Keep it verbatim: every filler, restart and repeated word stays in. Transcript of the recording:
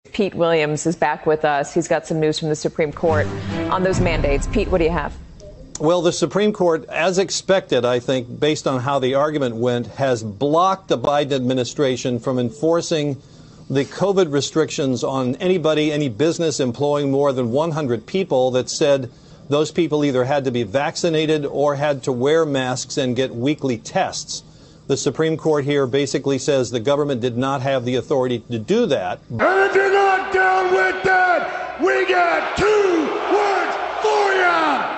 Pete Williams is back with us. He's got some news from the Supreme Court on those mandates. Pete, what do you have? Well, the Supreme Court, as expected, I think, based on how the argument went, has blocked the Biden administration from enforcing the COVID restrictions on anybody, any business employing more than one hundred people that said those people either had to be vaccinated or had to wear masks and get weekly tests. The Supreme Court here basically says the government did not have the authority to do that. And if you're not down with that, we got two words for you.